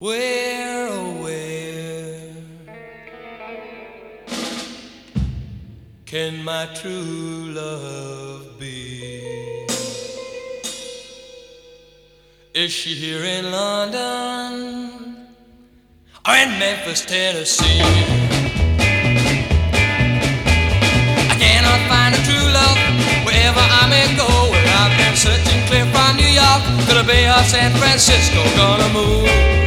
Where, oh where can my true love be? Is she here in London or in Memphis, Tennessee? I cannot find a true love wherever I may go. Well, I've been searching clear from New York to the Bay of San Francisco. Gonna move